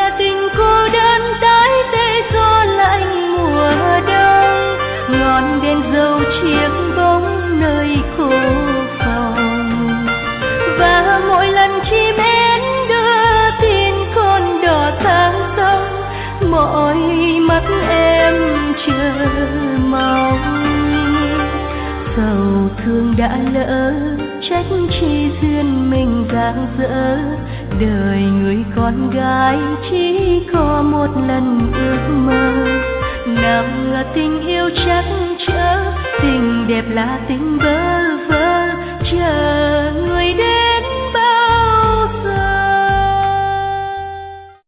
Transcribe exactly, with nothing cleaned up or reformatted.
nghe tình cô đơn tái tê gió lạnh mùa đông, ngọn đèn dầu chiếc bóng nơi khô phòng. Và mỗi lần chim én đưa tin con đò sang sông, mỗi mắt em chờ mong. Sầu thương đã lỡ, trách chi duyên mình giang dở, đời người con gái chỉ có một lần ước mơ. Nào ngờ tình yêu chắc chở, tình đẹp là tình bơ vơ, chờ người đến